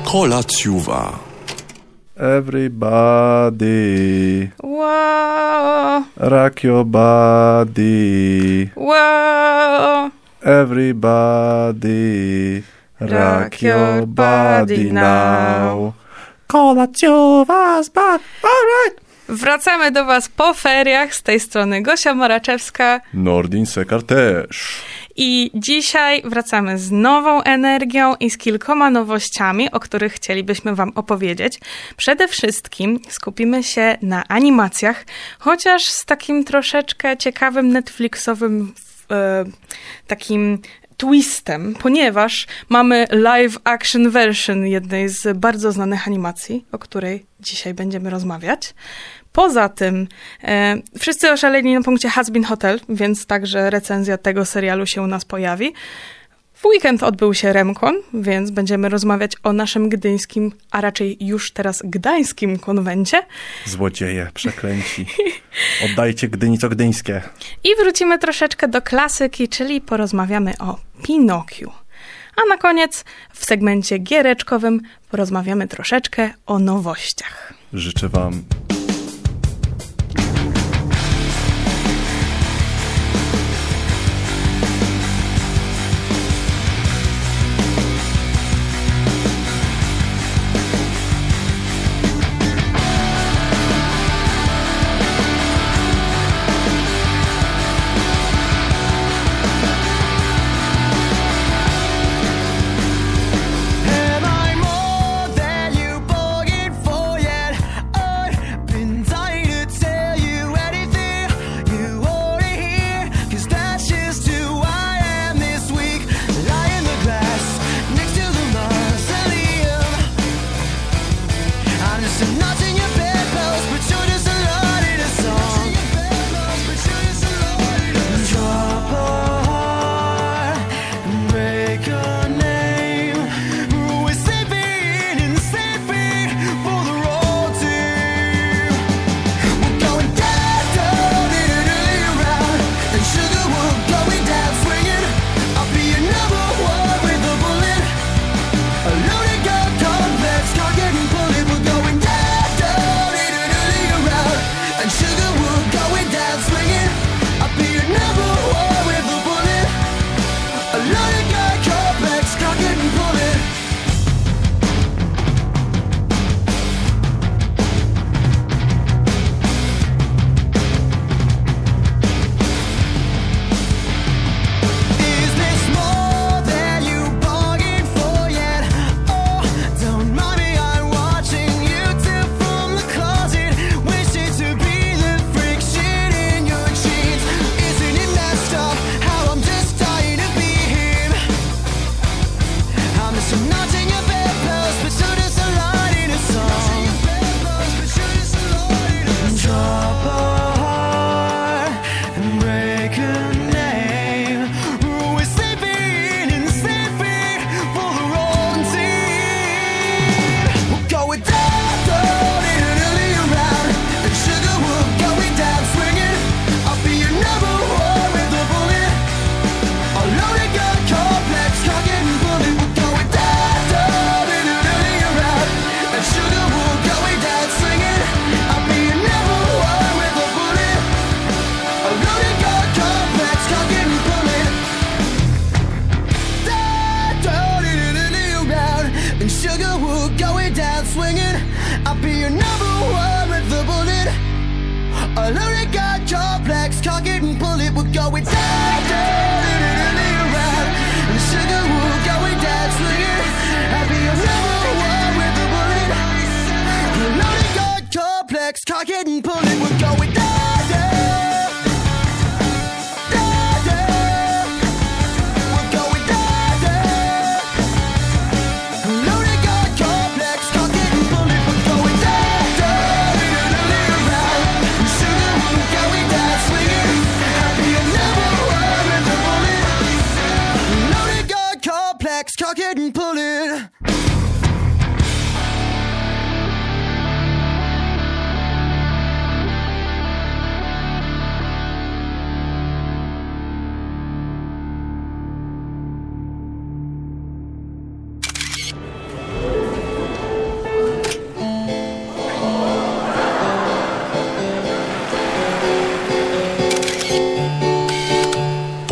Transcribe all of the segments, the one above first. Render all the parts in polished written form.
kolacjuwa. Everybody. Wow. Rock your body. Wow. Everybody. Rock your body now. Kolacjuwa's back. All right. Wracamy do was po feriach. Z tej strony Gosia Moraczewska. Nordin Sekar też. I dzisiaj wracamy z nową energią i z kilkoma nowościami, o których chcielibyśmy wam opowiedzieć. Przede wszystkim skupimy się na animacjach, chociaż z takim troszeczkę ciekawym Netflixowym takim twistem, ponieważ mamy live action version jednej z bardzo znanych animacji, o której dzisiaj będziemy rozmawiać. Poza tym wszyscy oszaleli na punkcie Has Been Hotel, więc także recenzja tego serialu się u nas pojawi. W weekend odbył się Remcon, więc będziemy rozmawiać o naszym gdyńskim, a raczej już teraz gdańskim konwencie. Złodzieje, przeklęci. Oddajcie Gdyni co gdyńskie. I wrócimy troszeczkę do klasyki, czyli porozmawiamy o Pinokiu. A na koniec w segmencie giereczkowym porozmawiamy troszeczkę o nowościach. Życzę wam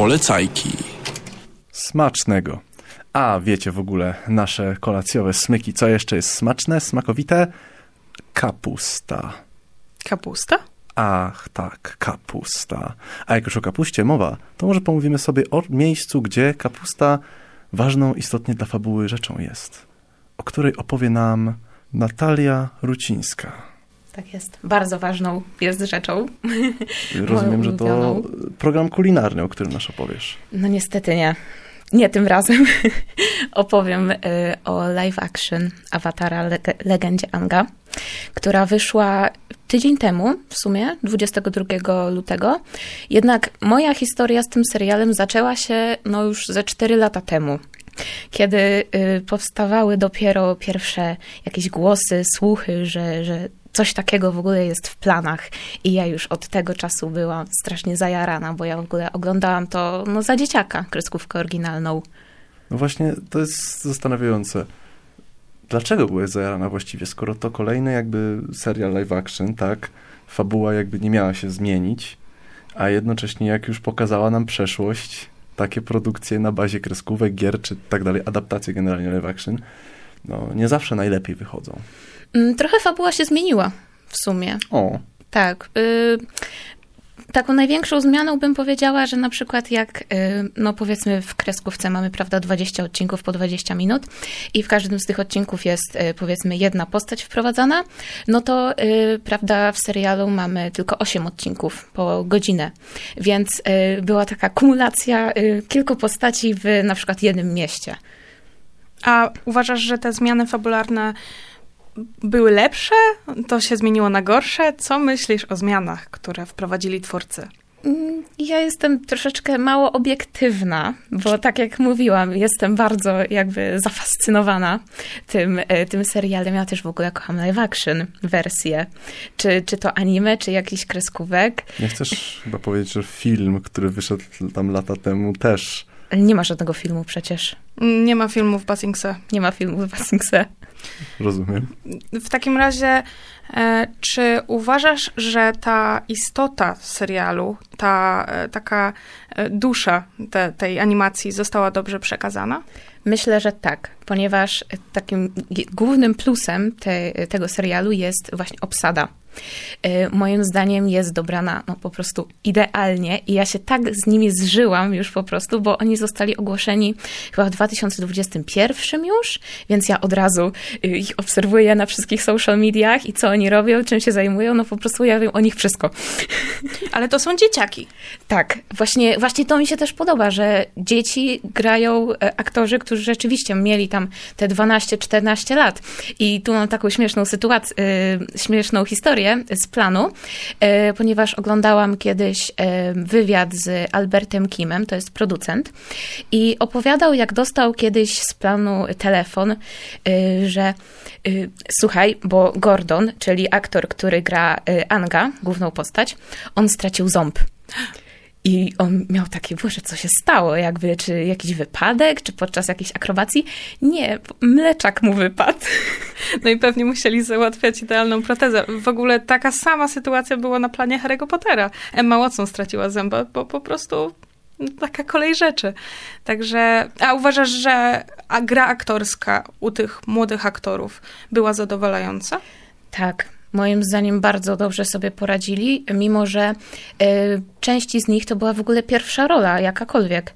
Polecajki. Smacznego. A wiecie w ogóle, nasze kolacjowe smyki, co jeszcze jest smaczne, smakowite? Kapusta. Kapusta? Ach, tak, kapusta. A jak już o kapuście mowa, to może pomówimy sobie o miejscu, gdzie kapusta ważną istotnie dla fabuły rzeczą jest, o której opowie nam Natalia Rucińska. Tak jest. Bardzo ważną jest rzeczą. Rozumiem, że to program kulinarny, o którym nas opowiesz. No niestety nie. Nie tym razem. Opowiem o live action Awatara Legendzie Aanga, która wyszła tydzień temu, w sumie, 22 lutego. Jednak moja historia z tym serialem zaczęła się już ze 4 lata temu, kiedy powstawały dopiero pierwsze jakieś głosy, słuchy, że coś takiego w ogóle jest w planach. I ja już od tego czasu byłam strasznie zajarana, bo ja w ogóle oglądałam to za dzieciaka, kreskówkę oryginalną. No właśnie, to jest zastanawiające. Dlaczego byłeś zajarana właściwie, skoro to kolejny jakby serial live action, tak? Fabuła jakby nie miała się zmienić, a jednocześnie jak już pokazała nam przeszłość, takie produkcje na bazie kreskówek, gier czy tak dalej, adaptacje generalnie live action, nie zawsze najlepiej wychodzą. Trochę fabuła się zmieniła w sumie. O. Tak. Taką największą zmianą bym powiedziała, że na przykład jak, powiedzmy w kreskówce mamy, prawda, 20 odcinków po 20 minut i w każdym z tych odcinków jest, powiedzmy, jedna postać wprowadzana, to, prawda, w serialu mamy tylko 8 odcinków po godzinę. Więc była taka kumulacja kilku postaci w na przykład jednym mieście. A uważasz, że te zmiany fabularne były lepsze? To się zmieniło na gorsze? Co myślisz o zmianach, które wprowadzili twórcy? Ja jestem troszeczkę mało obiektywna, bo tak jak mówiłam, jestem bardzo jakby zafascynowana tym serialem. Ja też w ogóle kocham live action wersję. Czy to anime, czy jakiś kreskówek. Nie chcesz chyba powiedzieć, że film, który wyszedł tam lata temu też... Nie ma żadnego filmu przecież. Nie ma filmu w Basingse. Nie ma filmu w Basingse. Rozumiem. W takim razie, czy uważasz, że ta istota serialu, ta taka dusza tej animacji została dobrze przekazana? Myślę, że tak, ponieważ takim głównym plusem tego serialu jest właśnie obsada. Moim zdaniem jest dobrana po prostu idealnie i ja się tak z nimi zżyłam już po prostu, bo oni zostali ogłoszeni chyba w 2021 już, więc ja od razu ich obserwuję na wszystkich social mediach i co oni robią, czym się zajmują, po prostu ja wiem o nich wszystko. Ale to są dzieciaki. Tak, właśnie to mi się też podoba, że dzieci grają aktorzy, którzy rzeczywiście mieli tam te 12-14 lat i tu mam taką śmieszną sytuację, śmieszną historię z planu, ponieważ oglądałam kiedyś wywiad z Albertem Kimem, to jest producent, i opowiadał, jak dostał kiedyś z planu telefon, że słuchaj, bo Gordon, czyli aktor, który gra Aanga, główną postać, on stracił ząb. I on miał takie, Boże, co się stało? Jakby, czy jakiś wypadek, czy podczas jakiejś akrobacji? Nie, mleczak mu wypadł. No i pewnie musieli załatwiać idealną protezę. W ogóle taka sama sytuacja była na planie Harry'ego Pottera. Emma Watson straciła zęba, bo po prostu taka kolej rzeczy. Także, a uważasz, że gra aktorska u tych młodych aktorów była zadowalająca? Tak. Moim zdaniem bardzo dobrze sobie poradzili, mimo że części z nich to była w ogóle pierwsza rola, jakakolwiek.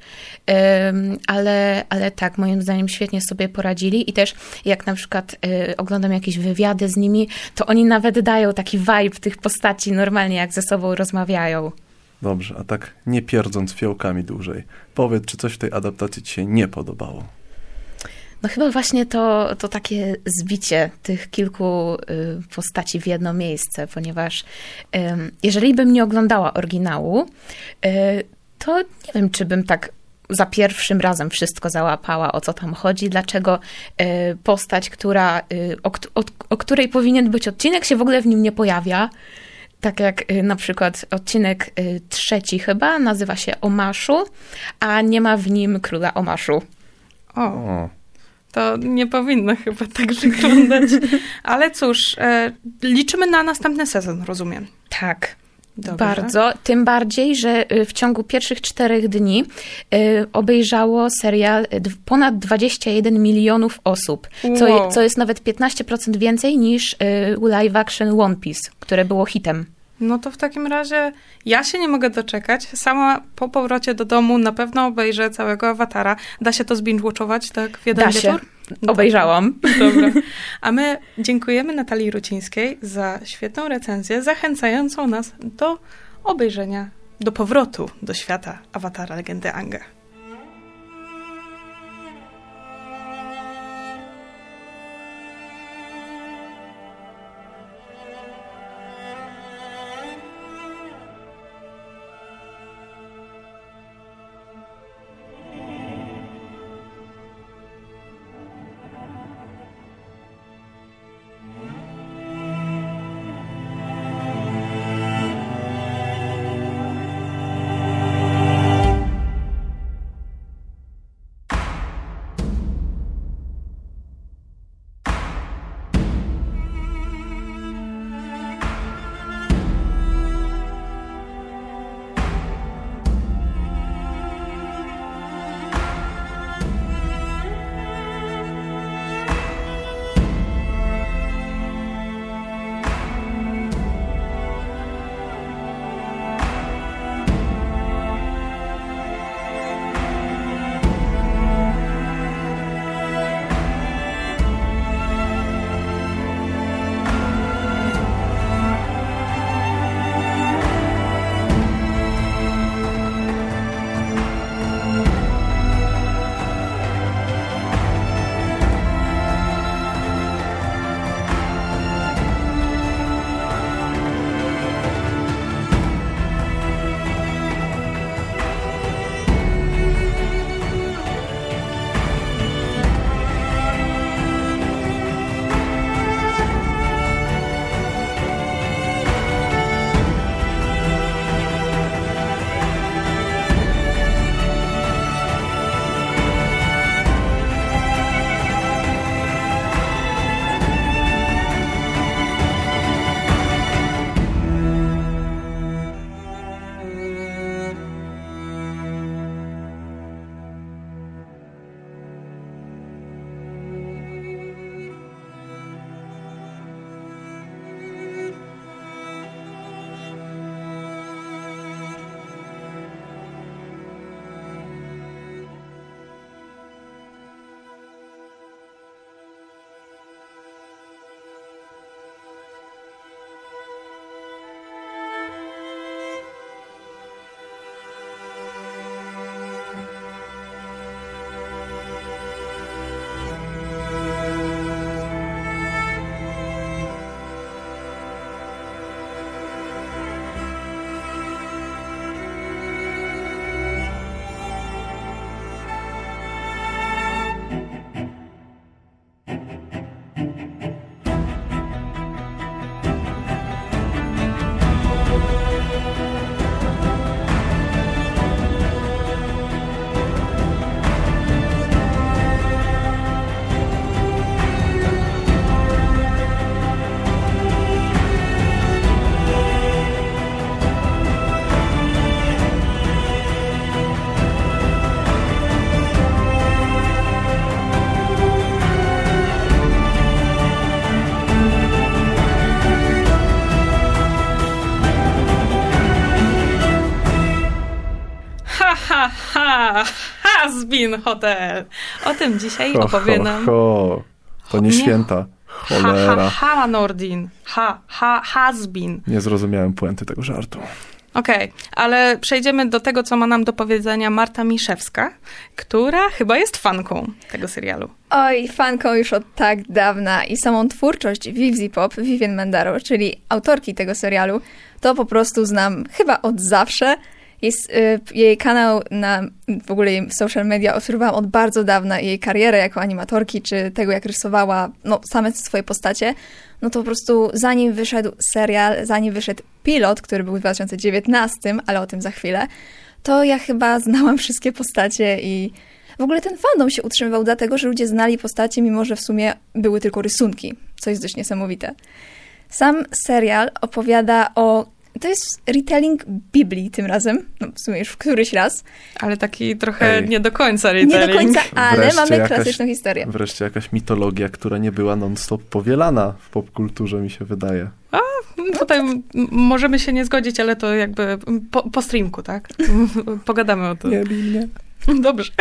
Ale tak, moim zdaniem świetnie sobie poradzili i też jak na przykład oglądam jakieś wywiady z nimi, to oni nawet dają taki vibe tych postaci normalnie, jak ze sobą rozmawiają. Dobrze, a tak nie pierdząc fiołkami dłużej, powiedz, czy coś w tej adaptacji ci się nie podobało? No chyba właśnie to takie zbicie tych kilku postaci w jedno miejsce, ponieważ jeżeli bym nie oglądała oryginału, to nie wiem, czy bym tak za pierwszym razem wszystko załapała, o co tam chodzi, dlaczego postać, o której powinien być odcinek, się w ogóle w nim nie pojawia. Tak jak na przykład odcinek 3 chyba nazywa się Omaszu, a nie ma w nim króla Omaszu. O. To nie powinno chyba tak wyglądać. Ale cóż, liczymy na następny sezon, rozumiem. Tak. Dobrze. Bardzo, tym bardziej, że w ciągu pierwszych 4 dni obejrzało serial ponad 21 milionów osób, co jest nawet 15% więcej niż live action One Piece, które było hitem. No to w takim razie ja się nie mogę doczekać. Sama po powrocie do domu na pewno obejrzę całego Awatara. Da się to zbinge-watchować tak w jeden wieczór? Obejrzałam. Dobra. A my dziękujemy Natalii Rucińskiej za świetną recenzję, zachęcającą nas do obejrzenia, do powrotu do świata Awatara Legendy Aanga. Has-been Hotel. O tym dzisiaj opowie nam... To nie święta. Cholera. Ha, Nordin. Has-been. Nie zrozumiałem puenty tego żartu. Okej, ale przejdziemy do tego, co ma nam do powiedzenia Marta Miszewska, która chyba jest fanką tego serialu. Oj, fanką już od tak dawna i samą twórczość Vivian Mandaro, czyli autorki tego serialu, to po prostu znam chyba od zawsze. Jest jej kanał w ogóle jej social media obserwowałam od bardzo dawna, jej karierę jako animatorki, czy tego, jak rysowała same swoje postacie. No to po prostu zanim wyszedł serial, zanim wyszedł pilot, który był w 2019, ale o tym za chwilę, to ja chyba znałam wszystkie postacie i w ogóle ten fandom się utrzymywał dlatego, że ludzie znali postacie, mimo że w sumie były tylko rysunki, co jest dość niesamowite. Sam serial opowiada o To jest retelling Biblii tym razem, no w sumie już w któryś raz. Ale taki trochę nie do końca retelling. Nie do końca, ale Wreszcie mamy klasyczną historię. Wreszcie jakaś mitologia, która nie była non-stop powielana w popkulturze, mi się wydaje. Tutaj możemy się nie zgodzić, ale to jakby po streamku, tak? Pogadamy o tym. Nie bij mnie. Dobrze.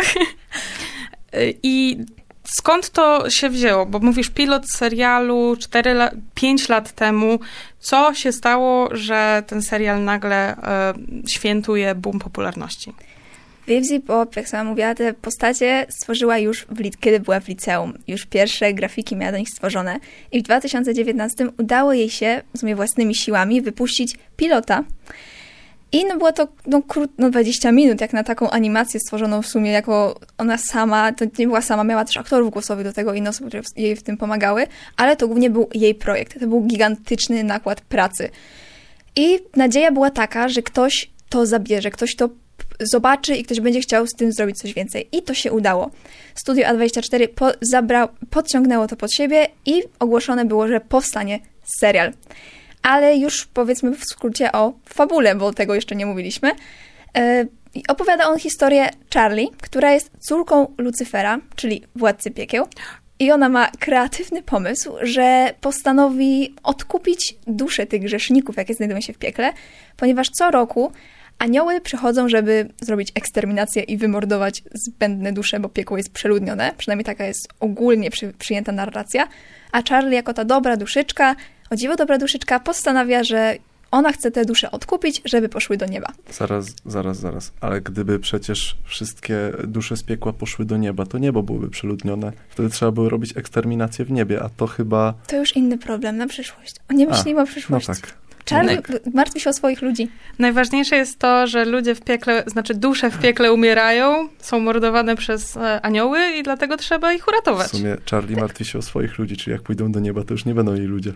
I skąd to się wzięło? Bo mówisz pilot serialu 5 lat temu. Co się stało, że ten serial nagle świętuje boom popularności? Vivzie Pope, jak sama mówiła, te postacie stworzyła już, kiedy była w liceum. Już pierwsze grafiki miała do nich stworzone. I w 2019 udało jej się, w sumie własnymi siłami, wypuścić pilota. I no było to 20 minut, jak na taką animację stworzoną w sumie, jako ona sama, to nie była sama, miała też aktorów głosowych do tego, inne osoby, które jej w tym pomagały, ale to głównie był jej projekt. To był gigantyczny nakład pracy. I nadzieja była taka, że ktoś to zabierze, ktoś to zobaczy i ktoś będzie chciał z tym zrobić coś więcej. I to się udało. Studio A24 podciągnęło to pod siebie i ogłoszone było, że powstanie serial. Ale już powiedzmy w skrócie o fabule, bo tego jeszcze nie mówiliśmy. Opowiada on historię Charlie, która jest córką Lucyfera, czyli władcy piekieł. I ona ma kreatywny pomysł, że postanowi odkupić dusze tych grzeszników, jakie znajdują się w piekle, ponieważ co roku anioły przychodzą, żeby zrobić eksterminację i wymordować zbędne dusze, bo piekło jest przeludnione. Przynajmniej taka jest ogólnie przyjęta narracja. A Charlie jako ta dobra duszyczka, o dziwo dobra duszyczka, postanawia, że ona chce te dusze odkupić, żeby poszły do nieba. Zaraz. Ale gdyby przecież wszystkie dusze z piekła poszły do nieba, to niebo byłoby przeludnione. Wtedy trzeba było robić eksterminację w niebie, a to chyba... To już inny problem na przyszłość. Nie myślimy o przyszłości. No tak. Charlie martwi się o swoich ludzi. Najważniejsze jest to, że ludzie w piekle, znaczy dusze w piekle umierają, są mordowane przez anioły i dlatego trzeba ich uratować. W sumie Charlie martwi się o swoich ludzi, czyli jak pójdą do nieba, to już nie będą jej ludzie.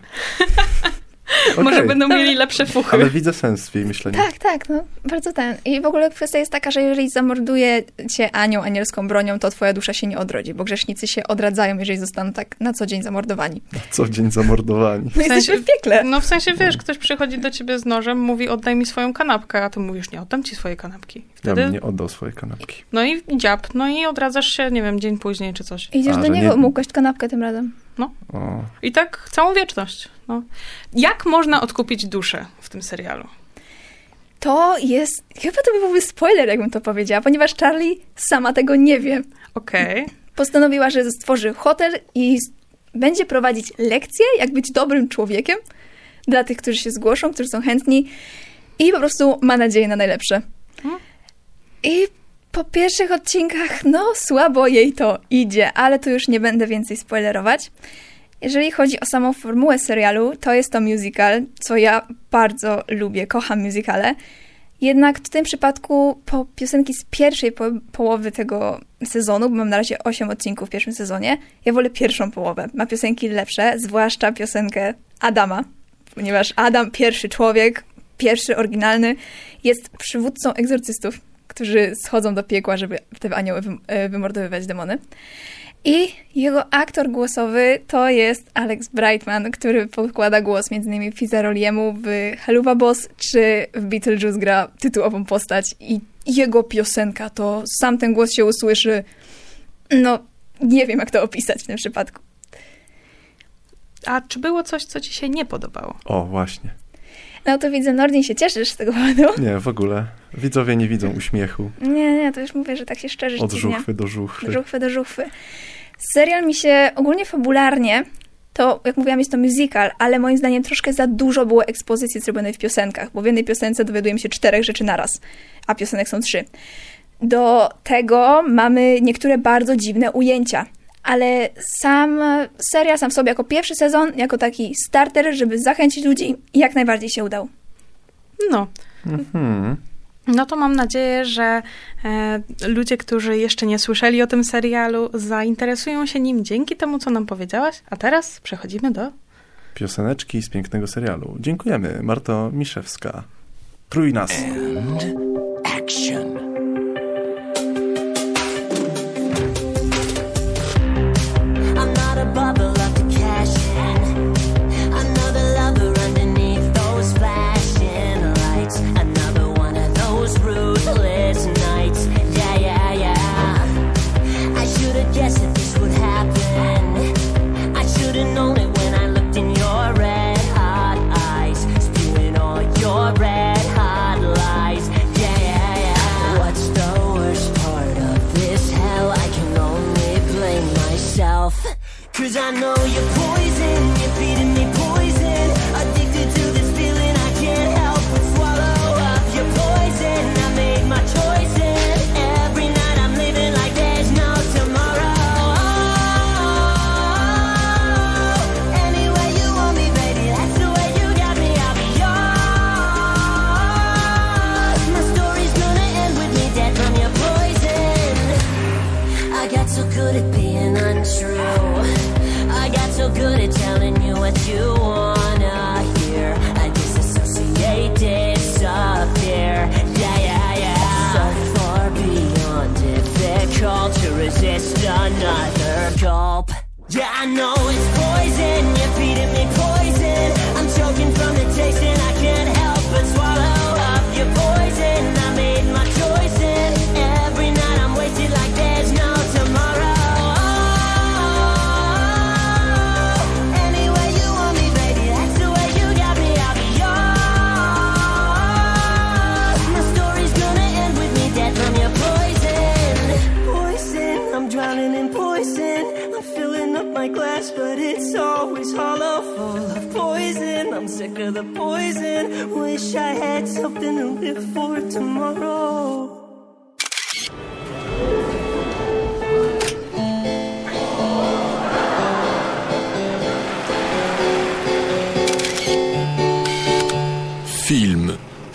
Może będą mieli lepsze fuchy. Ale widzę sens w jej myśleniu. Tak, no bardzo ten. I w ogóle kwestia jest taka, że jeżeli zamorduje cię anioł anielską bronią, to twoja dusza się nie odrodzi, bo grzesznicy się odradzają, jeżeli zostaną tak na co dzień zamordowani. Na co dzień zamordowani. No jesteśmy w piekle. No w sensie, wiesz, ktoś przychodzi do ciebie z nożem, mówi oddaj mi swoją kanapkę, a ty mówisz nie, oddam ci swoje kanapki. Wtedy... Ja bym nie oddał swojej kanapki. No i dziab, no i odradzasz się, nie wiem, dzień później czy coś. Idziesz do niego, mu kłaść kanapkę tym razem. No. I tak całą wieczność. No. Jak można odkupić duszę w tym serialu? To jest... Chyba to byłby spoiler, jakbym to powiedziała, ponieważ Charlie sama tego nie wie. Okej. Postanowiła, że stworzy hotel i będzie prowadzić lekcje, jak być dobrym człowiekiem dla tych, którzy się zgłoszą, którzy są chętni i po prostu ma nadzieję na najlepsze. I po pierwszych odcinkach, słabo jej to idzie, ale tu już nie będę więcej spoilerować. Jeżeli chodzi o samą formułę serialu, to jest to musical, co ja bardzo lubię, kocham musicale. Jednak w tym przypadku piosenki z pierwszej połowy tego sezonu, bo mam na razie 8 odcinków w pierwszym sezonie, ja wolę pierwszą połowę. Ma piosenki lepsze, zwłaszcza piosenkę Adama, ponieważ Adam, pierwszy człowiek, pierwszy oryginalny, jest przywódcą egzorcystów, którzy schodzą do piekła, żeby te anioły wymordowywać demony. I jego aktor głosowy to jest Alex Brightman, który podkłada głos m.in. Fizzaroliemu w Helluva Boss, czy w Beetlejuice gra tytułową postać. I jego piosenka, to sam ten głos się usłyszy. Nie wiem, jak to opisać w tym przypadku. A czy było coś, co ci się nie podobało? O, właśnie. No to widzę, Nordin, się cieszysz z tego powodu. Nie, w ogóle. Widzowie nie widzą uśmiechu. Nie, to już mówię, że tak się szczerze Od żuchwy do żuchwy. Żuchwy do żuchwy. Serial mi się ogólnie fabularnie, to jak mówiłam, jest to musical, ale moim zdaniem troszkę za dużo było ekspozycji zrobionej w piosenkach, bo w jednej piosence dowiadujemy się 4 rzeczy naraz, a piosenek są 3. Do tego mamy niektóre bardzo dziwne ujęcia. Ale sam serial sam w sobie jako pierwszy sezon, jako taki starter, żeby zachęcić ludzi, jak najbardziej się udał. No. No to mam nadzieję, że ludzie, którzy jeszcze nie słyszeli o tym serialu, zainteresują się nim dzięki temu, co nam powiedziałaś. A teraz przechodzimy do... Pioseneczki z pięknego serialu. Dziękujemy. Marto Miszewska. Trój nas. And action. Bubble up the cash in. Another lover underneath those flashing 'Cause I know you're poison, you're feeding me poison. Addicted to this feeling, I can't help but swallow up your poison. I made my choices. Every night I'm living like there's no tomorrow. Any way you want me, baby, that's the way you got me. I'll be yours. My story's gonna end with me dead from your poison. I got so good at being untrue. I got so good at telling you what you wanna hear. I disassociate, disappear. Yeah. So far beyond difficult to resist another gulp. Yeah, I know it's poison, you're feeding me poison. I'm choking from the taste and I can't help but swallow up your poison. I made my choices. Every night I'm wasted like there's no tomorrow. My glass, but it's always hollow, full of poison. I'm sick of the poison. Wish I had something to live for tomorrow. Film.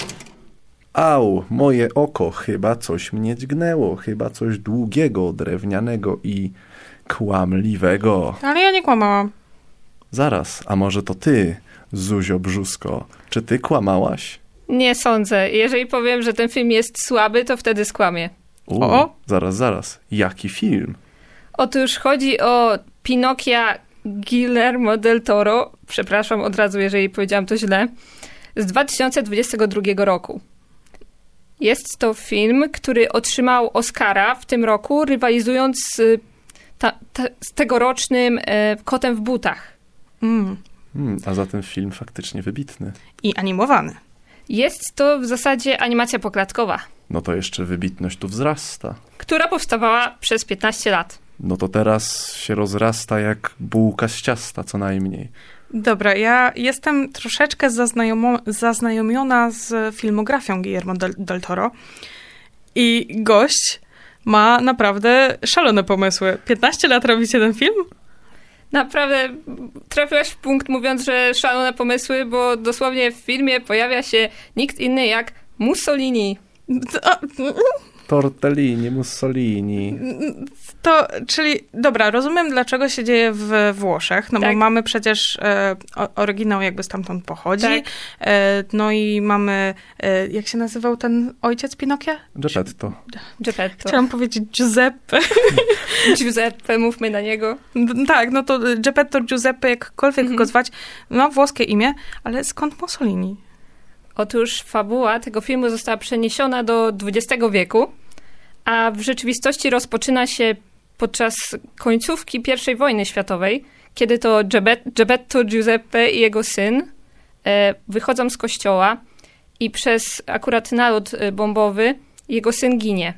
Au, moje oko, chyba coś mnie dźgnęło, chyba coś długiego, drewnianego i kłamliwego. Ale ja nie kłamałam. Zaraz, a może to ty, Zuzio Brzusko? Czy ty kłamałaś? Nie sądzę. Jeżeli powiem, że ten film jest słaby, to wtedy skłamię. O! Zaraz. Jaki film? Otóż chodzi o Pinokia Guillermo del Toro. Przepraszam od razu, jeżeli powiedziałam to źle. Z 2022 roku. Jest to film, który otrzymał Oscara w tym roku, rywalizując z tegorocznym Kotem w butach. A zatem film faktycznie wybitny. I animowany. Jest to w zasadzie animacja poklatkowa. No to jeszcze wybitność tu wzrasta. Która powstawała przez 15 lat. No to teraz się rozrasta jak bułka z ciasta, co najmniej. Dobra, ja jestem troszeczkę zaznajomiona z filmografią Guillermo del Toro i gość ma naprawdę szalone pomysły. 15 lat robicie ten film? Naprawdę trafiłaś w punkt, mówiąc, że szalone pomysły, bo dosłownie w filmie pojawia się nikt inny jak Mussolini. Tortellini, Mussolini. To, czyli, dobra, rozumiem, dlaczego się dzieje w Włoszech, no tak. Bo mamy przecież oryginał jakby stamtąd pochodzi, tak. No i mamy, jak się nazywał ten ojciec Pinokia? Geppetto. Chciałam powiedzieć Giuseppe. Giuseppe, mówmy na niego. Tak, no to Geppetto, Giuseppe, jakkolwiek go zwać, no włoskie imię, ale skąd Mussolini? Otóż fabuła tego filmu została przeniesiona do XX wieku, a w rzeczywistości rozpoczyna się podczas końcówki I wojny światowej, kiedy to Geppetto, Giuseppe i jego syn wychodzą z kościoła i przez akurat nalot bombowy jego syn ginie.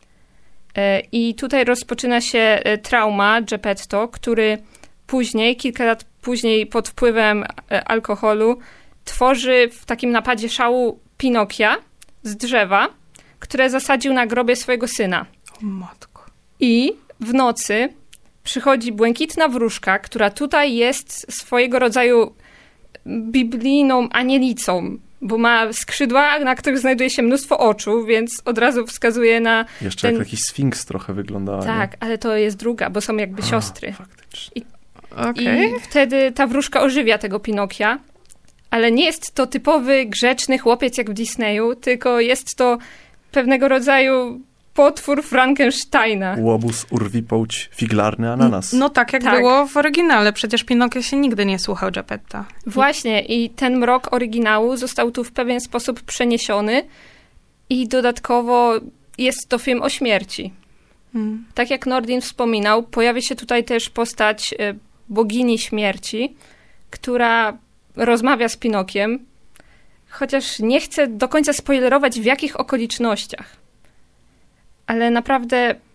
I tutaj rozpoczyna się trauma Geppetto, który później, kilka lat później pod wpływem alkoholu tworzy w takim napadzie szału Pinokia z drzewa, które zasadził na grobie swojego syna. O matko. I w nocy przychodzi błękitna wróżka, która tutaj jest swojego rodzaju biblijną anielicą, bo ma skrzydła, na których znajduje się mnóstwo oczu, więc od razu wskazuje na Jeszcze jak jakiś sfinks trochę wyglądała. Tak, nie? ale to jest druga, bo są jakby siostry. Faktycznie. I wtedy ta wróżka ożywia tego Pinokia, ale nie jest to typowy, grzeczny chłopiec jak w Disneyu, tylko jest to pewnego rodzaju potwór Frankensteina. Łobuz, urwipołć, figlarny ananas. No tak, jak było w oryginale. Przecież Pinokio się nigdy nie słuchał Geppetta. Właśnie i ten mrok oryginału został tu w pewien sposób przeniesiony i dodatkowo jest to film o śmierci. Tak jak Nordin wspominał, pojawia się tutaj też postać bogini śmierci, która rozmawia z Pinokiem, chociaż nie chcę do końca spoilerować w jakich okolicznościach. Ale naprawdę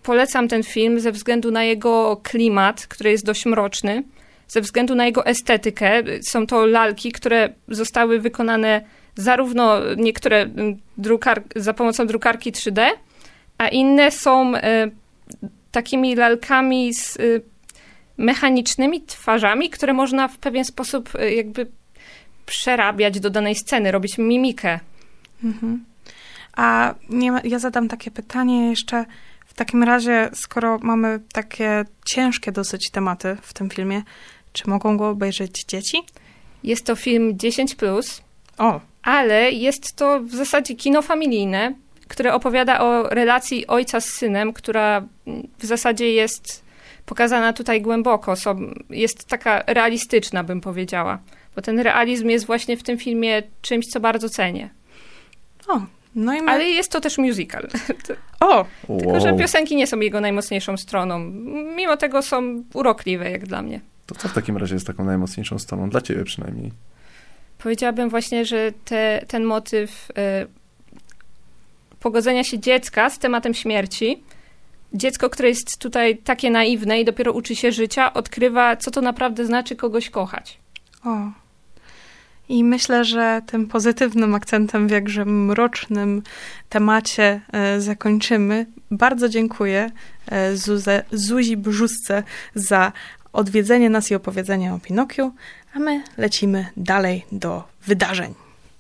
polecam ten film ze względu na jego klimat, który jest dość mroczny, ze względu na jego estetykę. Są to lalki, które zostały wykonane zarówno niektóre za pomocą drukarki 3D, a inne są takimi lalkami z mechanicznymi twarzami, które można w pewien sposób jakby przerabiać do danej sceny, robić mimikę. Mhm. A ja zadam takie pytanie jeszcze. W takim razie, skoro mamy takie ciężkie dosyć tematy w tym filmie, czy mogą go obejrzeć dzieci? Jest to film 10+, O. ale jest to w zasadzie kino familijne, które opowiada o relacji ojca z synem, która w zasadzie jest pokazana tutaj głęboko. Jest taka realistyczna, bym powiedziała. Bo ten realizm jest właśnie w tym filmie czymś, co bardzo cenię. O, no i ale jest to też musical. O! Tylko, że piosenki nie są jego najmocniejszą stroną. Mimo tego są urokliwe, jak dla mnie. To co w takim razie jest taką najmocniejszą stroną? Dla ciebie przynajmniej. Powiedziałabym właśnie, że ten motyw pogodzenia się dziecka z tematem śmierci. Dziecko, które jest tutaj takie naiwne i dopiero uczy się życia, odkrywa, co to naprawdę znaczy kogoś kochać. O. I myślę, że tym pozytywnym akcentem w jakże mrocznym temacie zakończymy. Bardzo dziękuję Zuzi Brzusce za odwiedzenie nas i opowiedzenie o Pinokiu, a my lecimy dalej do wydarzeń.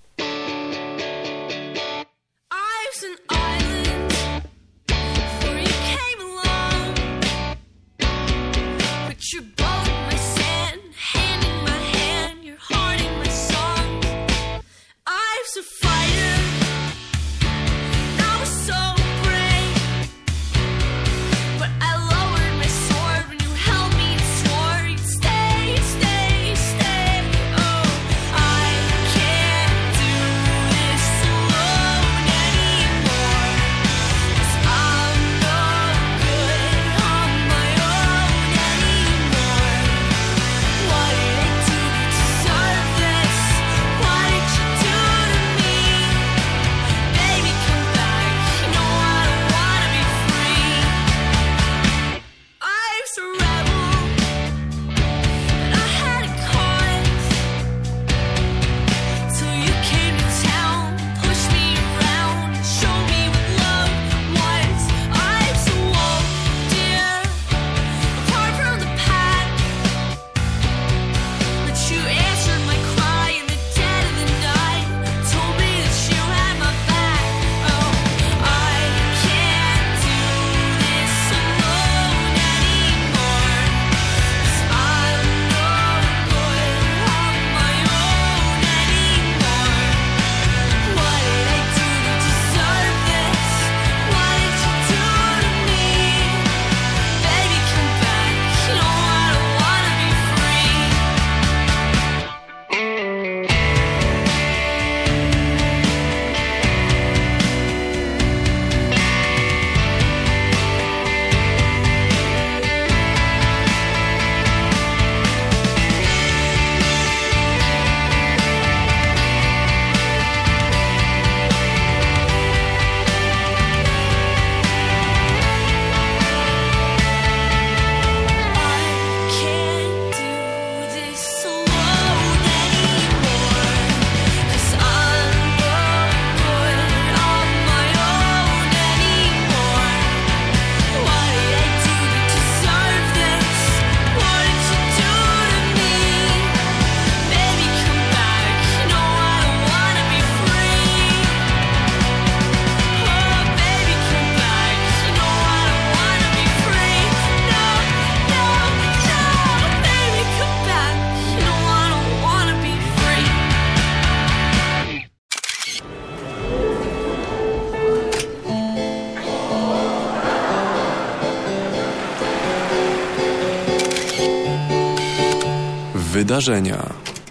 Wydarzenia.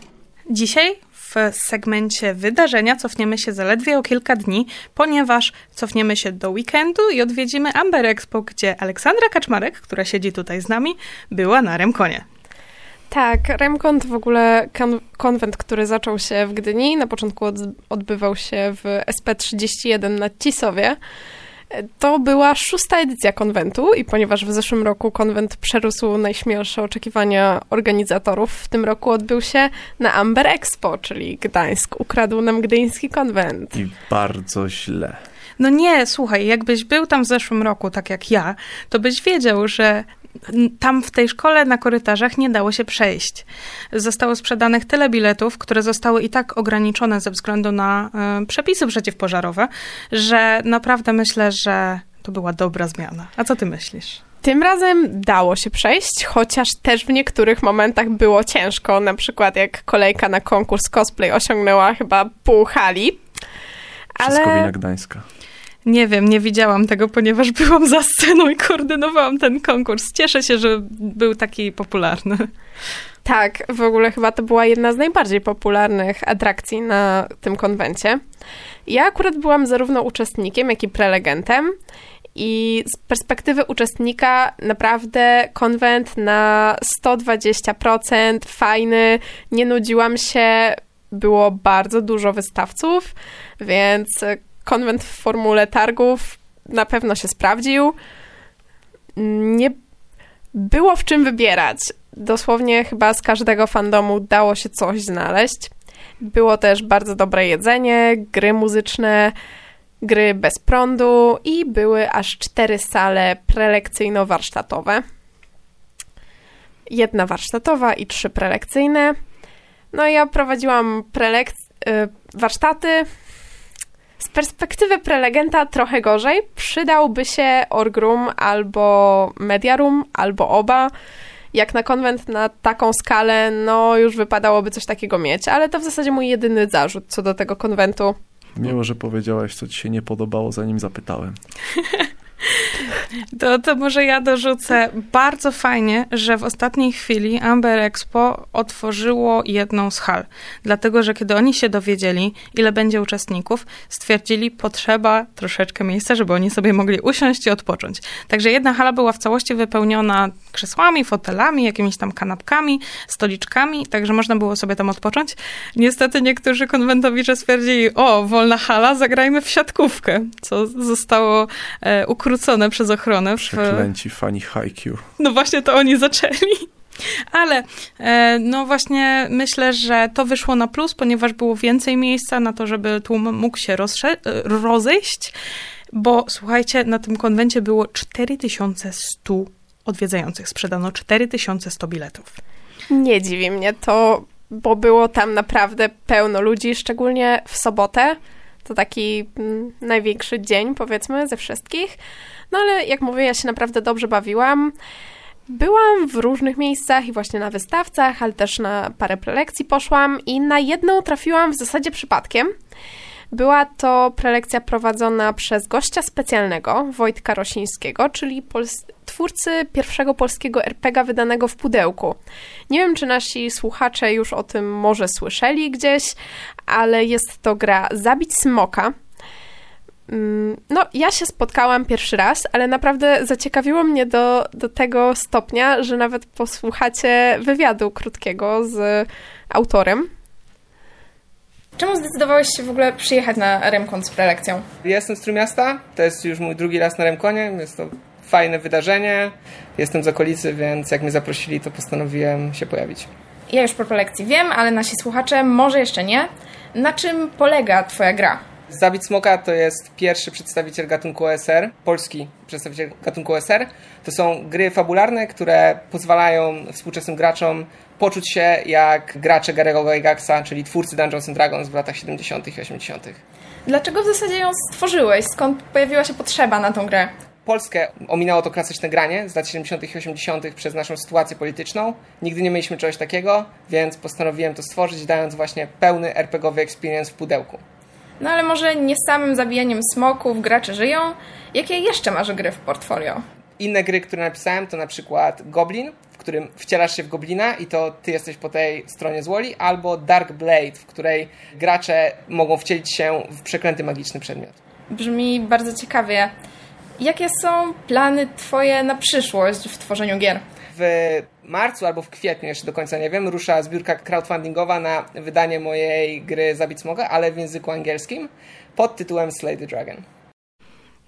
Dzisiaj w segmencie wydarzenia cofniemy się zaledwie o kilka dni, ponieważ cofniemy się do weekendu i odwiedzimy Amber Expo, gdzie Aleksandra Kaczmarek, która siedzi tutaj z nami, była na Remkonie. Tak, Remkon to w ogóle konwent, który zaczął się w Gdyni. Na początku odbywał się w SP31 na Cisowie. To była 6. edycja konwentu i ponieważ w zeszłym roku konwent przerósł najśmielsze oczekiwania organizatorów, w tym roku odbył się na Amber Expo, czyli Gdańsk ukradł nam gdyński konwent. I bardzo źle. No nie, słuchaj, jakbyś był tam w zeszłym roku, tak jak ja, to byś wiedział, że tam w tej szkole na korytarzach nie dało się przejść. Zostało sprzedanych tyle biletów, które zostały i tak ograniczone ze względu na przepisy przeciwpożarowe, że naprawdę myślę, że to była dobra zmiana. A co ty myślisz? Tym razem dało się przejść, chociaż też w niektórych momentach było ciężko, na przykład jak kolejka na konkurs cosplay osiągnęła chyba pół hali. Wszystko wina Gdańska. Nie wiem, nie widziałam tego, ponieważ byłam za sceną i koordynowałam ten konkurs. Cieszę się, że był taki popularny. Tak, w ogóle chyba to była jedna z najbardziej popularnych atrakcji na tym konwencie. Ja akurat byłam zarówno uczestnikiem, jak i prelegentem i z perspektywy uczestnika naprawdę konwent na 120%, fajny, nie nudziłam się, było bardzo dużo wystawców, więc konwent w formule targów na pewno się sprawdził. Nie było w czym wybierać. Dosłownie chyba z każdego fandomu dało się coś znaleźć. Było też bardzo dobre jedzenie, gry muzyczne, gry bez prądu i były aż 4 sale prelekcyjno-warsztatowe. 1 warsztatowa i 3 prelekcyjne. No i ja prowadziłam warsztaty. Z perspektywy prelegenta trochę gorzej. Przydałby się Orgrum albo Mediarum, albo oba. Jak na konwent na taką skalę, no już wypadałoby coś takiego mieć, ale to w zasadzie mój jedyny zarzut co do tego konwentu. Miło, że powiedziałaś, co ci się nie podobało, zanim zapytałem. To może ja dorzucę. Bardzo fajnie, że w ostatniej chwili Amber Expo otworzyło jedną z hal. Dlatego, że kiedy oni się dowiedzieli, ile będzie uczestników, stwierdzili, potrzeba troszeczkę miejsca, żeby oni sobie mogli usiąść i odpocząć. Także jedna hala była w całości wypełniona krzesłami, fotelami, jakimiś tam kanapkami, stoliczkami, także można było sobie tam odpocząć. Niestety niektórzy konwentowicze stwierdzili, wolna hala, zagrajmy w siatkówkę, co zostało ukrócone przez ochronę. Przeklęci fani Haikyuu. No właśnie to oni zaczęli. Ale no właśnie myślę, że to wyszło na plus, ponieważ było więcej miejsca na to, żeby tłum mógł się rozejść, bo słuchajcie, na tym konwencie było 4100 odwiedzających. Sprzedano 4100 biletów. Nie dziwi mnie to, bo było tam naprawdę pełno ludzi, szczególnie w sobotę. To taki największy dzień, powiedzmy, ze wszystkich. No ale jak mówię, ja się naprawdę dobrze bawiłam. Byłam w różnych miejscach i właśnie na wystawcach, ale też na parę prelekcji poszłam i na jedną trafiłam w zasadzie przypadkiem. Była to prelekcja prowadzona przez gościa specjalnego, Wojtka Rosińskiego, czyli twórcy pierwszego polskiego RPG wydanego w pudełku. Nie wiem, czy nasi słuchacze już o tym może słyszeli gdzieś, ale jest to gra Zabić Smoka. No, ja się spotkałam pierwszy raz, ale naprawdę zaciekawiło mnie do tego stopnia, że nawet posłuchacie wywiadu krótkiego z autorem. Czemu zdecydowałeś się w ogóle przyjechać na Remkon z prelekcją? Jestem z Trójmiasta, to jest już mój drugi raz na Remkonie, jest to fajne wydarzenie, jestem z okolicy, więc jak mnie zaprosili, to postanowiłem się pojawić. Ja już po prelekcji wiem, ale nasi słuchacze może jeszcze nie. Na czym polega twoja gra? Zabić Smoka to jest pierwszy przedstawiciel gatunku OSR, polski przedstawiciel gatunku OSR. To są gry fabularne, które pozwalają współczesnym graczom poczuć się jak gracze Gary'ego Gygaxa, czyli twórcy Dungeons & Dragons w latach 70. i 80. Dlaczego w zasadzie ją stworzyłeś? Skąd pojawiła się potrzeba na tą grę? Polskę ominęło to klasyczne granie z lat 70. i 80. przez naszą sytuację polityczną. Nigdy nie mieliśmy czegoś takiego, więc postanowiłem to stworzyć, dając właśnie pełny RPG-owy experience w pudełku. No ale może nie samym zabijaniem smoków gracze żyją? Jakie jeszcze masz gry w portfolio? Inne gry, które napisałem, to na przykład Goblin, w którym wcielasz się w goblina i to ty jesteś po tej stronie złoli, albo Dark Blade, w której gracze mogą wcielić się w przeklęty magiczny przedmiot. Brzmi bardzo ciekawie. Jakie są plany twoje na przyszłość w tworzeniu gier? W marcu albo w kwietniu, jeszcze do końca nie wiem, rusza zbiórka crowdfundingowa na wydanie mojej gry Zabić Smoka, ale w języku angielskim pod tytułem Slay the Dragon.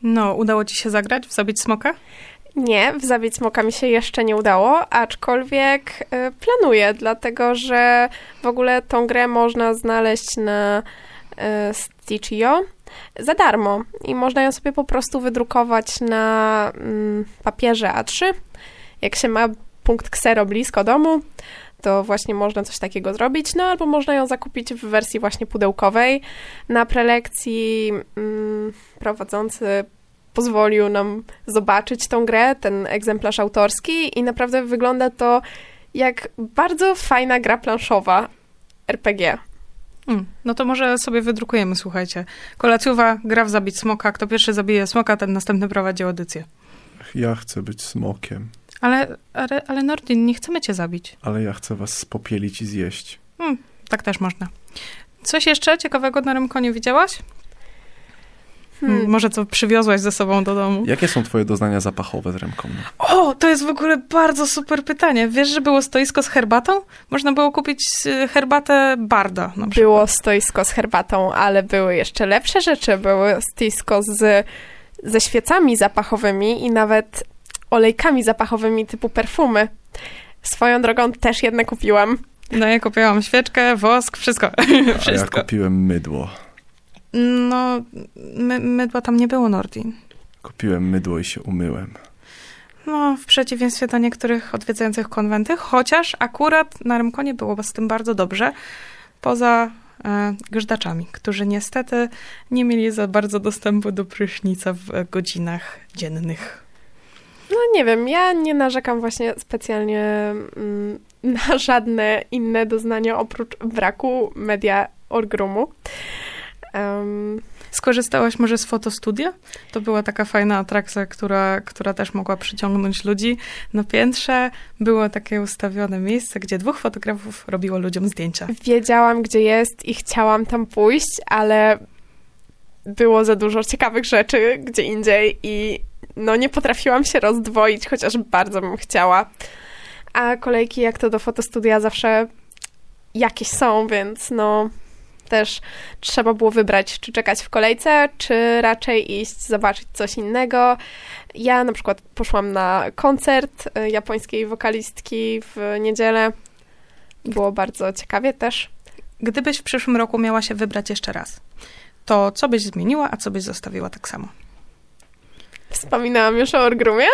No, udało ci się zagrać w Zabić Smoka? Nie, w Zabić Smoka mi się jeszcze nie udało, aczkolwiek planuję, dlatego że w ogóle tą grę można znaleźć na Stitch.io za darmo i można ją sobie po prostu wydrukować na papierze A3. Jak się ma punkt ksero blisko domu, to właśnie można coś takiego zrobić, no albo można ją zakupić w wersji właśnie pudełkowej. Na prelekcji prowadzący pozwolił nam zobaczyć tą grę, ten egzemplarz autorski i naprawdę wygląda to jak bardzo fajna gra planszowa RPG. No to może sobie wydrukujemy, słuchajcie. Kolacjowa gra w Zabić Smoka. Kto pierwszy zabije smoka, ten następny prowadzi audycję. Ja chcę być smokiem. Ale Nordin, nie chcemy cię zabić. Ale ja chcę was spopielić i zjeść. Tak też można. Coś jeszcze ciekawego na Remkonie widziałaś? Może co przywiozłaś ze sobą do domu? Jakie są twoje doznania zapachowe z Remkonu? O, to jest w ogóle bardzo super pytanie. Wiesz, że było stoisko z herbatą? Można było kupić herbatę Barda na przykład. Było stoisko z herbatą, ale były jeszcze lepsze rzeczy. Było stoisko ze świecami zapachowymi i nawet olejkami zapachowymi typu perfumy. Swoją drogą też jedne kupiłam. No ja kupiłam świeczkę, wosk, wszystko. A ja kupiłem mydło. No, mydła tam nie było, Nordin. Kupiłem mydło i się umyłem. No, w przeciwieństwie do niektórych odwiedzających konwenty, chociaż akurat na Remkonie było z tym bardzo dobrze, poza grzdaczami, którzy niestety nie mieli za bardzo dostępu do prysznica w godzinach dziennych. No nie wiem, ja nie narzekam właśnie specjalnie na żadne inne doznania oprócz braku media orgrumu. Skorzystałaś może z fotostudia? To była taka fajna atrakcja, która też mogła przyciągnąć ludzi. Na piętrze było takie ustawione miejsce, gdzie 2 fotografów robiło ludziom zdjęcia. Wiedziałam, gdzie jest i chciałam tam pójść, ale było za dużo ciekawych rzeczy gdzie indziej i no nie potrafiłam się rozdwoić, chociaż bardzo bym chciała. A kolejki jak to do fotostudia zawsze jakieś są, więc no też trzeba było wybrać, czy czekać w kolejce, czy raczej iść zobaczyć coś innego. Ja na przykład poszłam na koncert japońskiej wokalistki w niedzielę. Było bardzo ciekawie też. Gdybyś w przyszłym roku miała się wybrać jeszcze raz, to co byś zmieniła, a co byś zostawiła tak samo? Wspominałam już o Orgrumie.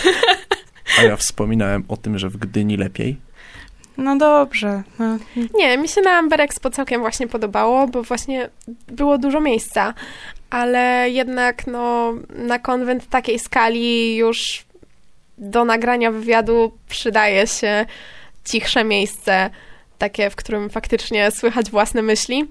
A ja wspominałem o tym, że w Gdyni lepiej. No dobrze. No. Nie, mi się na Amber Expo całkiem właśnie podobało, bo właśnie było dużo miejsca, ale jednak no, na konwent takiej skali już do nagrania wywiadu przydaje się cichsze miejsce, takie, w którym faktycznie słychać własne myśli.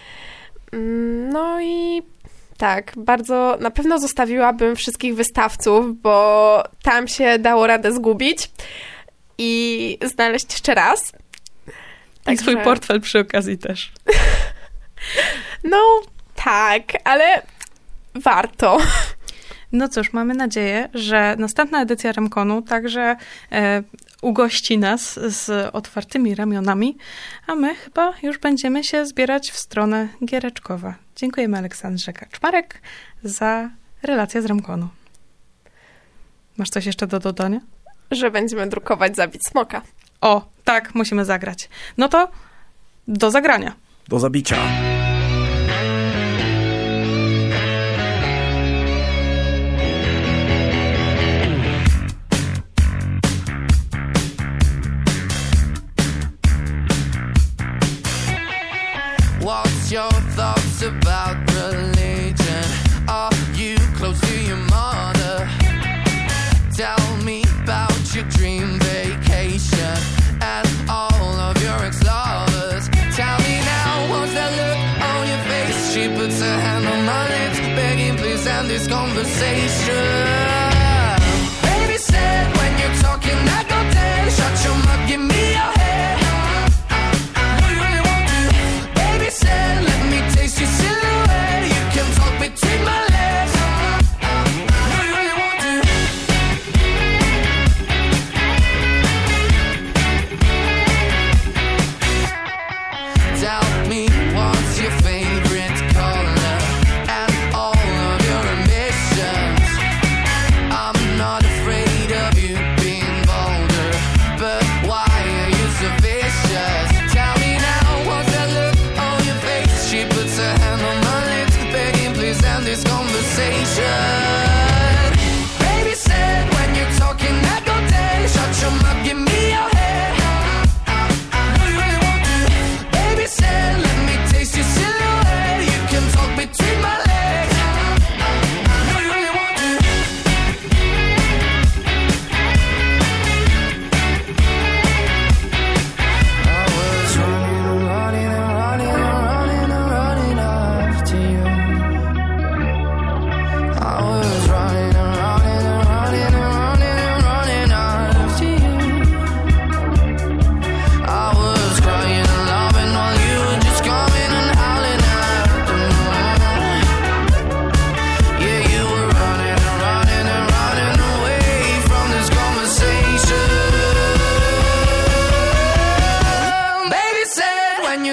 No i tak, bardzo na pewno zostawiłabym wszystkich wystawców, bo tam się dało radę zgubić i znaleźć jeszcze raz. I swój portfel przy okazji też. No tak, ale warto. No cóż, mamy nadzieję, że następna edycja Remkonu także ugości nas z otwartymi ramionami, a my chyba już będziemy się zbierać w stronę Giereczkowa. Dziękujemy Aleksandrze Kaczmarek za relację z Remkonu. Masz coś jeszcze do dodania? Że będziemy drukować Zabić Smoka. O, tak, musimy zagrać. No to do zagrania. Do zabicia. What's your thoughts about religion? Are you close to your mother? Tell me about your dream vacation and all of your ex-lovers. Tell me now, what's that look on your face? She puts her hand on my lips, begging please end this conversation. Baby said when you're talking I go dead. Shut your mouth, give me your head. What you really want to? Baby said let me taste your silhouette. You can talk between my legs. What you really want to? Tell me what's your favorite color and all of your ambitions.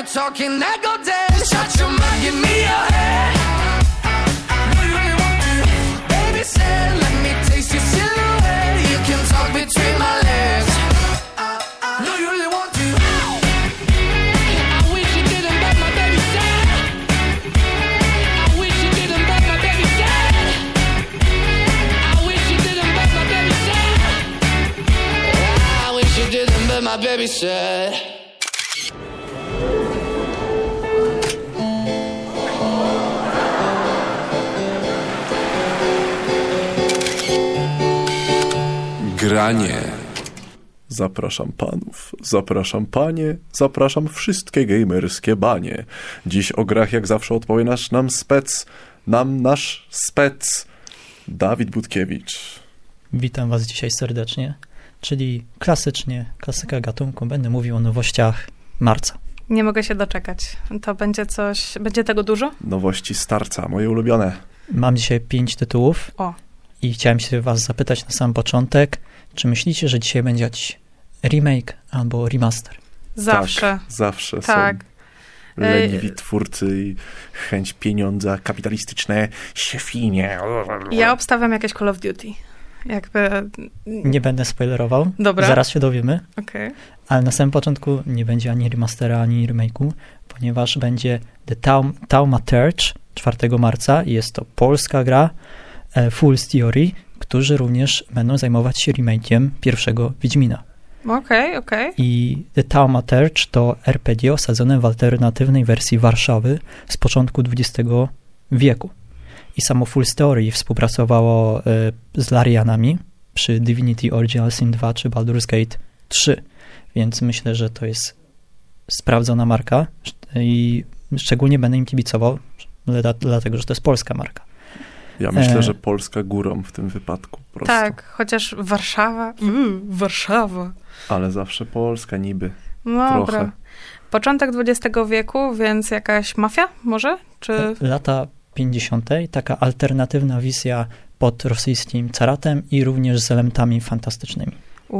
you're talking, I go dead. Shut your mouth, give me your head. No, you really want to. Baby said, let me taste your silhouette. You can talk between my legs. No, you really want to. I wish you didn't, but my baby said. I wish you didn't, but my baby said. I wish you didn't, but my baby said. I wish you didn't, but my baby said. Granie. Zapraszam panów, zapraszam panie, zapraszam wszystkie gamerskie banie. Dziś o grach jak zawsze odpowie nasz spec, Dawid Budkiewicz. Witam was dzisiaj serdecznie, czyli klasyka gatunku, będę mówił o nowościach marca. Nie mogę się doczekać. To będzie tego dużo? Nowości starca, moje ulubione. Mam dzisiaj 5 tytułów i chciałem się was zapytać na sam początek, czy myślicie, że dzisiaj będzie jakiś remake albo remaster? Zawsze. Tak, zawsze tak. Są leniwi twórcy i chęć pieniądza, kapitalistyczne świnie. Ja obstawiam jakieś Call of Duty. Nie będę spoilerował. Dobra. Zaraz się dowiemy. Okay. Ale na samym początku nie będzie ani remastera, ani remake'u, ponieważ będzie The Thaumaturge 4 marca. Jest to polska gra, Fool's Theory, którzy również będą zajmować się remake'iem pierwszego Wiedźmina. Okej. I The Thaumaturge to RPG osadzone w alternatywnej wersji Warszawy z początku XX wieku. I samo Fool's Theory współpracowało z Larianami przy Divinity Original Sin 2 czy Baldur's Gate 3, więc myślę, że to jest sprawdzona marka i szczególnie będę im kibicował, dlatego, że to jest polska marka. Ja myślę, że Polska górą w tym wypadku po prostu. Tak, chociaż Warszawa. Warszawa. Ale zawsze Polska niby. No dobra. Trochę. Początek XX wieku, więc jakaś mafia może? Czy... Lata 50. Taka alternatywna wizja pod rosyjskim caratem i również z elementami fantastycznymi.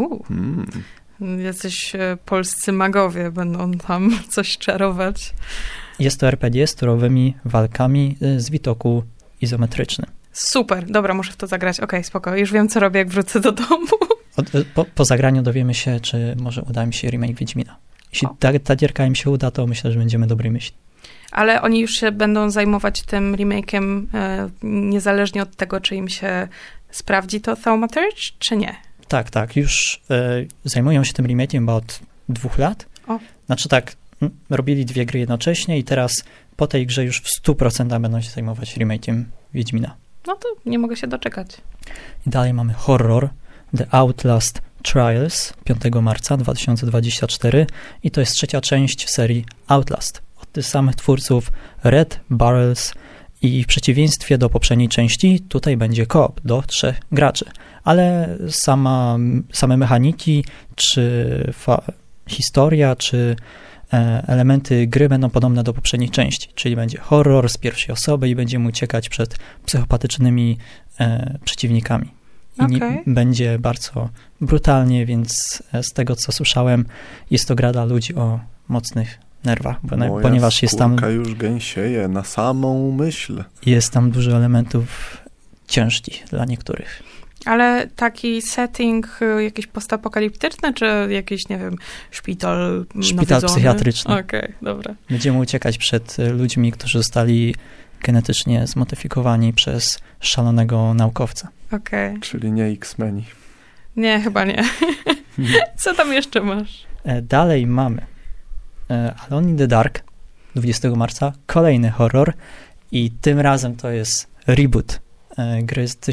Jacyś polscy magowie będą tam coś czarować. Jest to RPG z turowymi walkami z widoku izometrycznym. Super, dobra, muszę w to zagrać. Okej, spoko, już wiem, co robię, jak wrócę do domu. Po zagraniu dowiemy się, czy może uda mi się remake Wiedźmina. Jeśli ta gierka im się uda, to myślę, że będziemy dobrej myśli. Ale oni już się będą zajmować tym remake'iem niezależnie od tego, czy im się sprawdzi to Thaumaturge, czy nie? Tak, już zajmują się tym remake'iem chyba od 2 lat. Znaczy tak, robili 2 gry jednocześnie i teraz po tej grze już w 100% będą się zajmować remake'iem Wiedźmina. No to nie mogę się doczekać. I dalej mamy horror The Outlast Trials 5 marca 2024 i to jest 3. część serii Outlast. Od tych samych twórców Red Barrels i w przeciwieństwie do poprzedniej części tutaj będzie co-op do 3 graczy. Ale same mechaniki, czy historia, czy elementy gry będą podobne do poprzedniej części, czyli będzie horror z pierwszej osoby i będziemy uciekać przed psychopatycznymi przeciwnikami. I będzie bardzo brutalnie, więc z tego, co słyszałem, jest to gra dla ludzi o mocnych nerwach, ponieważ jest tam... już gęsieje na samą myśl. Jest tam dużo elementów ciężkich dla niektórych. Ale taki setting jakiś postapokaliptyczny, czy jakiś, nie wiem, szpital psychiatryczny. Okej, dobra. Będziemy uciekać przed ludźmi, którzy zostali genetycznie zmodyfikowani przez szalonego naukowca. Czyli nie X-Meni. Nie, chyba nie. Co tam jeszcze masz? Dalej mamy Alone in the Dark 20 marca, kolejny horror i tym razem to jest reboot gry z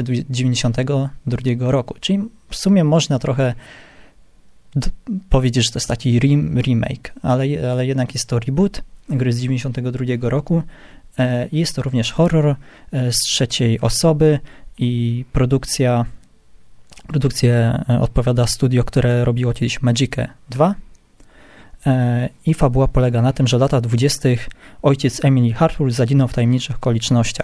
1992 roku, czyli w sumie można trochę powiedzieć, że to jest taki remake, ale jednak jest to reboot gry z 1992 roku. Jest to również horror z 3 osoby i produkcję odpowiada studio, które robiło kiedyś Magickę 2. I fabuła polega na tym, że w latach 20. ojciec Emily Hartwell zaginął w tajemniczych okolicznościach.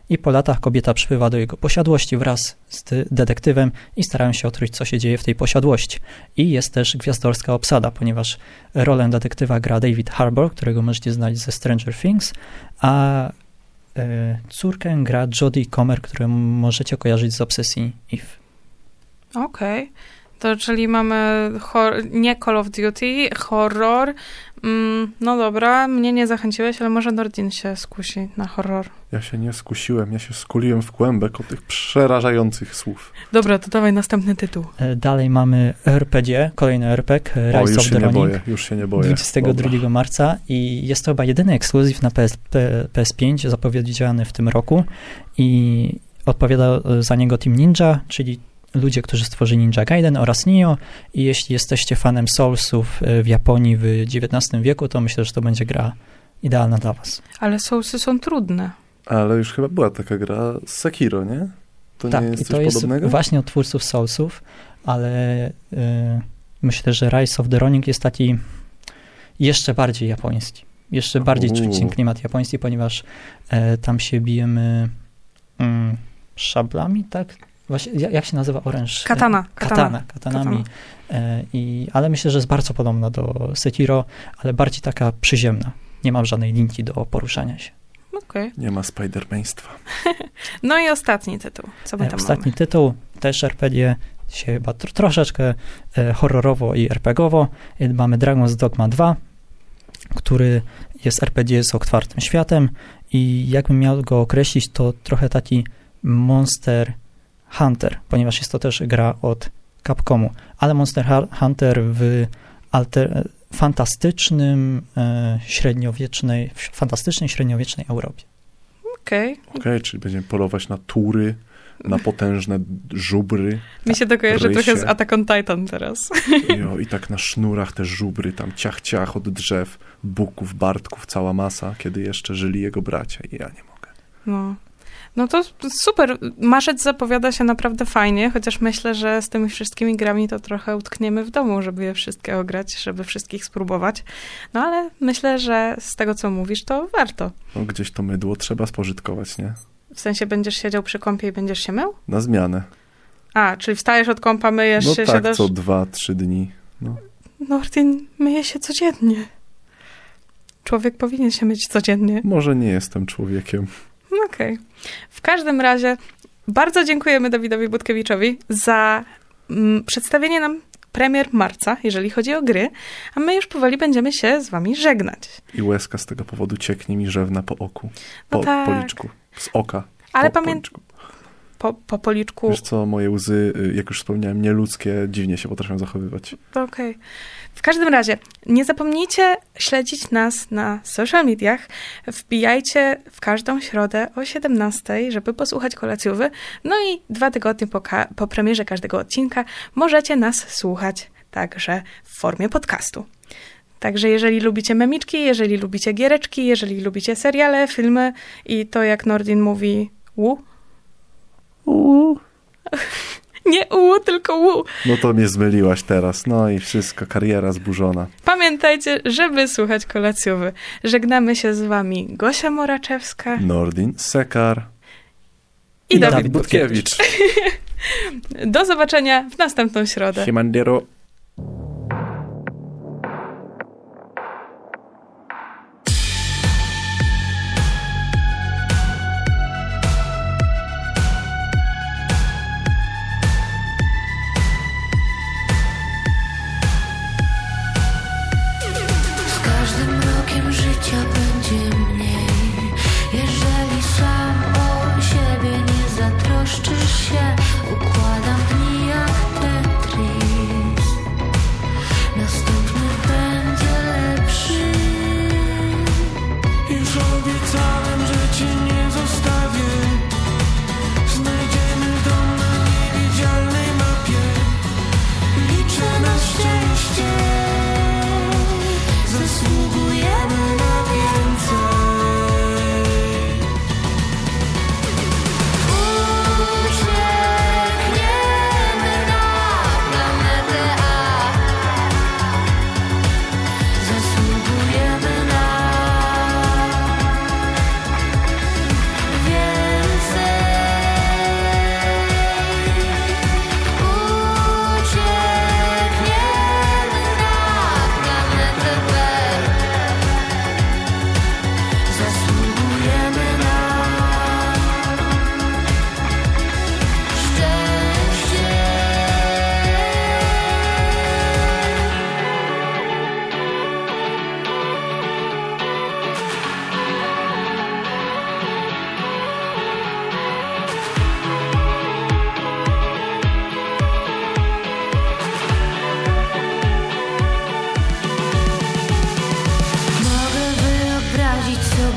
i po latach kobieta przybywa do jego posiadłości wraz z detektywem i starają się odkryć, co się dzieje w tej posiadłości. I jest też gwiazdorska obsada, ponieważ rolę detektywa gra David Harbour, którego możecie znać ze Stranger Things, a córkę gra Jodie Comer, którą możecie kojarzyć z Obsesji Eve. Okej. To czyli mamy nie Call of Duty, horror. No dobra, mnie nie zachęciłeś, ale może Nordin się skusi na horror. Ja się nie skusiłem, ja się skuliłem w kłębek od tych przerażających słów. Dobra, to dawaj następny tytuł. Dalej mamy RPG, kolejny RPG, Rise of the Ronin. Już się nie boję. 22 marca i jest to chyba jedyny ekskluzyw na PS5 zapowiedziany w tym roku i odpowiada za niego Team Ninja, czyli ludzie, którzy stworzyli Ninja Gaiden oraz Nioh i jeśli jesteście fanem Soulsów w Japonii w XIX wieku, to myślę, że to będzie gra idealna dla was. Ale Soulsy są trudne. Ale już chyba była taka gra z Sekiro, nie? To tak, nie jest i to coś jest podobnego? właśnie od twórców Soulsów, ale myślę, że Rise of the Ronin jest taki jeszcze bardziej japoński. Jeszcze bardziej czuć ten klimat japoński, ponieważ tam się bijemy szablami, tak? Właśnie, jak się nazywa oręż? Katanami. Ale myślę, że jest bardzo podobna do Sekiro, ale bardziej taka przyziemna. Nie ma żadnej linki do poruszania się. Okay. Nie ma spidermaństwa. No i ostatni tytuł. Co my tam Ostatni mamy? tytuł, też RPG, dzisiaj chyba troszeczkę horrorowo i RPGowo. Mamy Dragon's Dogma 2, który jest RPG z otwartym światem i jakbym miał go określić, to trochę taki Monster Hunter, ponieważ jest to też gra od Capcomu, ale Monster Hunter w fantastycznej średniowiecznej Europie. Okej, czyli będziemy polować na tury, na potężne żubry. Mi się to kojarzy trochę z Attack on Titan teraz. I tak na sznurach te żubry, tam ciach od drzew, buków, bartków, cała masa, kiedy jeszcze żyli jego bracia i ja nie mogę. No to super. Marzec zapowiada się naprawdę fajnie, chociaż myślę, że z tymi wszystkimi grami to trochę utkniemy w domu, żeby je wszystkie ograć, żeby wszystkich spróbować. No ale myślę, że z tego, co mówisz, to warto. No, gdzieś to mydło trzeba spożytkować, nie? W sensie będziesz siedział przy kąpie i będziesz się mył? Na zmianę. A, czyli wstajesz od kąpa, myjesz się, tak, siadasz... co 2-3 dni. Nordin myje się codziennie. Człowiek powinien się myć codziennie. Może nie jestem człowiekiem. Okej. W każdym razie bardzo dziękujemy Dawidowi Budkiewiczowi za przedstawienie nam premier marca, jeżeli chodzi o gry, a my już powoli będziemy się z wami żegnać. I łezka z tego powodu cieknie mi rzewna po oku. Tak. Policzku. Z oka. Ale policzku. Po policzku. Wiesz co, moje łzy, jak już wspomniałem, nieludzkie, dziwnie się potrafią zachowywać. Okej. W każdym razie, nie zapomnijcie śledzić nas na social mediach. Wbijajcie w każdą środę o 17:00, żeby posłuchać kolacjowy. No i 2 tygodnie po premierze każdego odcinka możecie nas słuchać także w formie podcastu. Także jeżeli lubicie memiczki, jeżeli lubicie giereczki, jeżeli lubicie seriale, filmy i to, jak Nordin mówi Nie tylko No to mnie zmyliłaś teraz. No i wszystko, kariera zburzona. Pamiętajcie, żeby słuchać kolacjowy. Żegnamy się z wami Gosia Moraczewska, Nordin Sekar i Dawid Budkiewicz. Do zobaczenia w następną środę. Siemandero. Układam dni jak Tetris.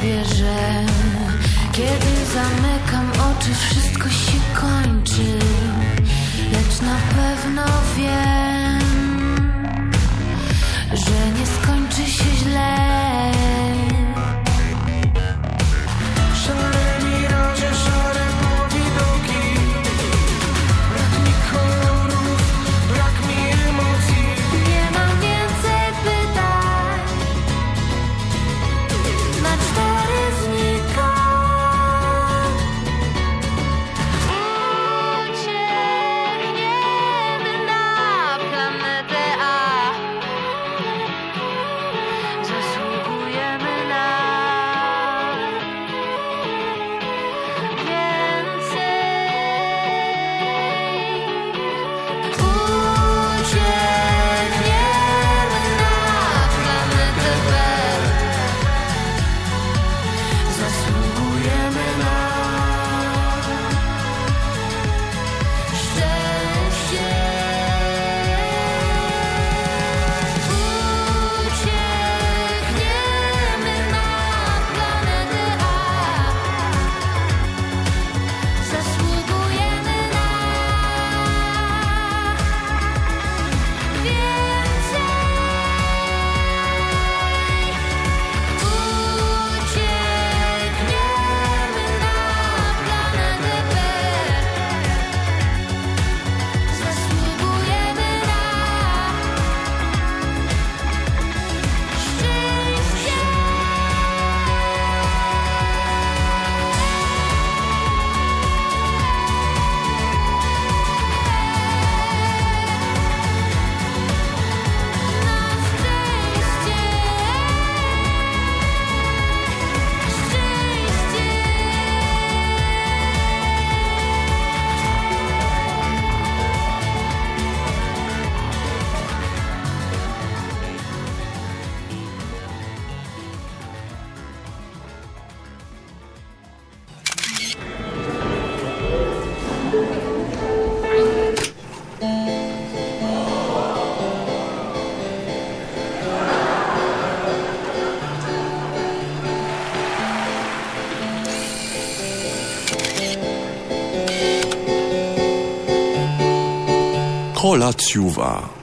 prawie, że kiedy zamykam oczy, wszystko się kończy. Lecz na pewno wiem, że nie skończy się źle. Szare miraże, szare powidoki, brak mi kolorów, brak mi emocji. Nie mam więcej pytań, na 4 znikam. Uciekniemy na planetę A. Zasługujemy na więcej. Uciekniemy na planetę B. Zasługujemy na szczęście. Uciekniemy na planetę A. Zasługujemy na więcej. Uciekniemy na planetę B. Zasługujemy na szczęście. Kolacjuwa.